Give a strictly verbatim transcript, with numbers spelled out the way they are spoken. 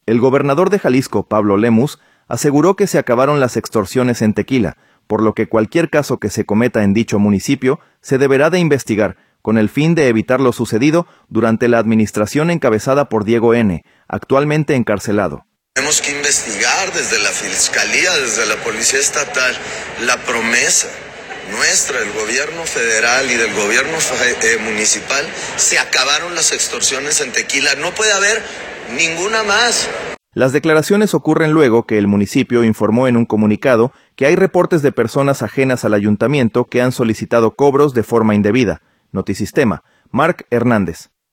El gobernador de Jalisco, Pablo Lemus, aseguró que se acabaron las extorsiones en Tequila, por lo que cualquier caso que se cometa en dicho municipio se deberá de investigar, con el fin de evitar lo sucedido durante la administración encabezada por Diego N., actualmente encarcelado. Tenemos que investigar desde la Fiscalía, desde la Policía Estatal, la promesa nuestra, del gobierno federal y del gobierno eh, municipal. Se acabaron las extorsiones en Tequila, no puede haber ninguna más. Las declaraciones ocurren luego que el municipio informó en un comunicado que hay reportes de personas ajenas al ayuntamiento que han solicitado cobros de forma indebida. Notisistema, Marc Hernández.